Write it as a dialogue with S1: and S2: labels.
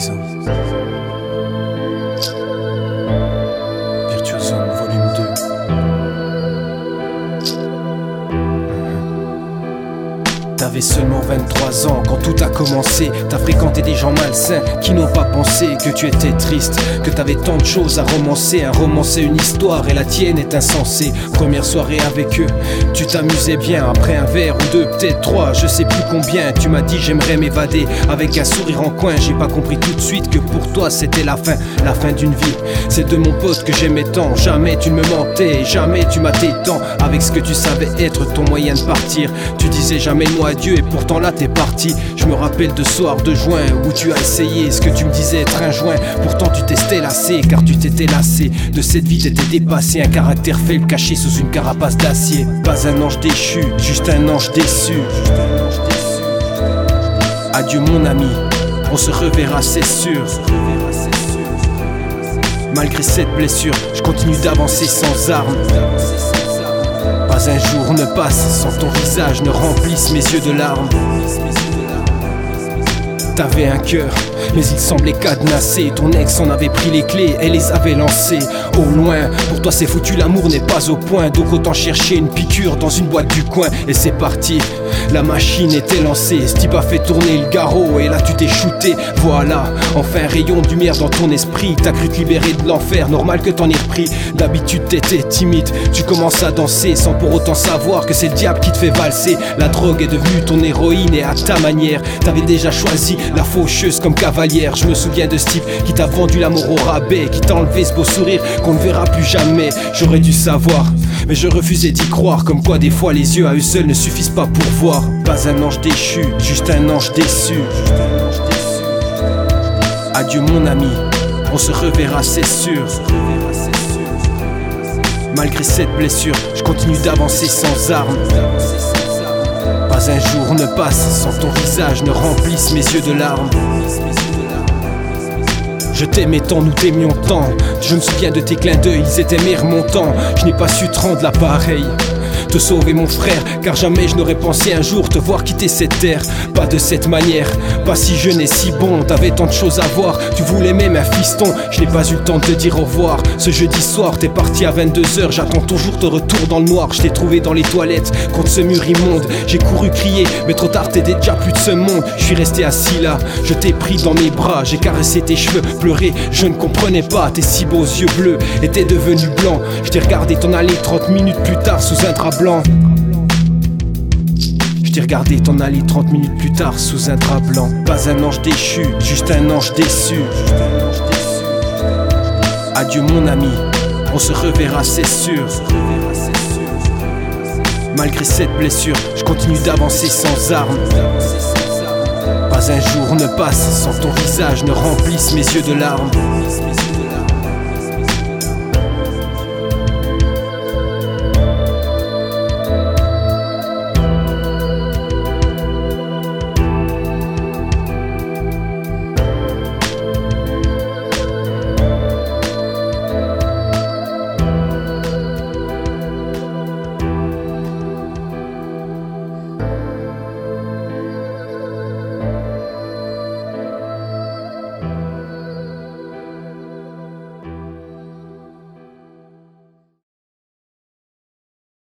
S1: Virtuoso. Virtuosum volume 2. T'avais seulement 23 ans quand tout a commencé. T'as fréquenté des gens malsains qui n'ont pas pensé que tu étais triste, que t'avais tant de choses à romancer. Un roman c'est une histoire et la tienne est insensée. Première soirée avec eux, tu t'amusais bien. Après un verre ou deux, peut-être trois, je sais plus combien, tu m'as dit j'aimerais m'évader. Avec un sourire en coin, j'ai pas compris tout de suite que pour toi c'était la fin d'une vie. C'est de mon pote que j'aimais tant. Jamais tu ne me mentais, jamais tu m'as tant. Avec ce que tu savais être ton moyen de partir, tu disais jamais le mot adieu et pourtant là t'es parti. Je me rappelle de soir de juin où tu as essayé ce que tu me disais être un joint. Pourtant tu t'étais lassé car tu t'étais lassé de cette vie, t'étais dépassé. Un caractère faible caché sous une carapace d'acier. Pas un ange déchu, juste un ange déçu. Adieu mon ami, on se reverra c'est sûr. Malgré cette blessure, je continue d'avancer sans armes. Pas un jour ne passe sans ton visage ne remplisse mes yeux de larmes. T'avais un cœur, mais il semblait cadenassé. Ton ex en avait pris les clés, elle les avait lancées au loin. Pour toi c'est foutu, l'amour n'est pas au point. Donc autant chercher une piqûre dans une boîte du coin. Et c'est parti, la machine était lancée. Ce type a fait tourner le garrot et là tu t'es shooté. Voilà, enfin un rayon de lumière dans ton esprit. T'as cru te libérer de l'enfer, normal que t'en aies repris. D'habitude t'étais timide, tu commences à danser sans pour autant savoir que c'est le diable qui te fait valser. La drogue est devenue ton héroïne et à ta manière. T'avais déjà choisi la faucheuse comme cavalière. Je me souviens de ce type qui t'a vendu l'amour au rabais, qui t'a enlevé ce beau sourire qu'on ne verra plus jamais. J'aurais dû savoir, mais je refusais d'y croire. Comme quoi des fois les yeux à eux seuls ne suffisent pas pour voir. Pas un ange déchu, juste un ange déçu. Adieu mon ami, on se reverra c'est sûr. Malgré cette blessure, je continue d'avancer sans armes. Pas un jour ne passe sans ton visage ne remplisse mes yeux de larmes. Je t'aimais tant, nous t'aimions tant. Je me souviens de tes clins d'œil, ils étaient mes remontants. Je n'ai pas su te rendre l'appareil, te sauver mon frère, car jamais je n'aurais pensé un jour te voir quitter cette terre. Pas de cette manière, pas si jeune et si bon. T'avais tant de choses à voir, tu voulais même un fiston. Je n'ai pas eu le temps de te dire au revoir. Ce jeudi soir, t'es parti à 22h. J'attends toujours ton retour dans le noir. Je t'ai trouvé dans les toilettes, contre ce mur immonde. J'ai couru crier, mais trop tard t'étais déjà plus de ce monde. Je suis resté assis là, je t'ai pris dans mes bras. J'ai caressé tes cheveux, pleuré, je ne comprenais pas. Tes si beaux yeux bleus étaient devenus blancs. Je t'ai regardé t'en aller 30 minutes plus tard sous un drap blanc. Je t'ai regardé t'en aller 30 minutes plus tard sous un drap blanc. Pas un ange déchu, juste un ange déçu. Adieu mon ami, on se reverra c'est sûr. Malgré cette blessure, je continue d'avancer sans armes. Pas un jour ne passe sans ton visage ne remplisse mes yeux de larmes.